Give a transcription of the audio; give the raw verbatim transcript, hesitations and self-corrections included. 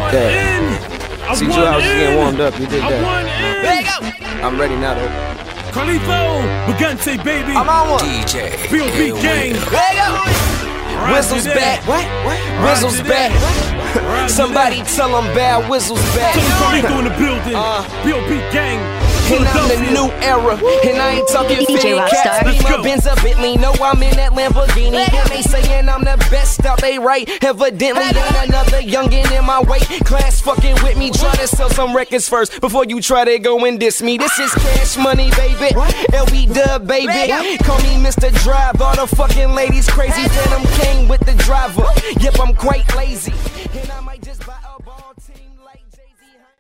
that. See, Drew House is getting warmed up. You did that. There you go. I'm ready now, though. Carlito, Bugante, baby. I'm on one. D J. B O B gang. There you go. Whistle's back. What? What? Whistle's back. Somebody tell them bad Whistle's back. Carlito in the building. Uh, B O B gang. And I'm the new era, and I ain't talking D J fake cats. Rockstar. Beamer, Benz, a Bentley, no, I'm in that Lamborghini. And they saying I'm the best out, they right. Evidently, ain't another youngin' in my weight class fucking with me. Try to sell some records first before you try to go and diss me. This is cash money, baby. L B Dub, baby. Call me Mister Drive. All the fucking ladies crazy. Phantom King with the driver. Yep, I'm quite lazy. And I might just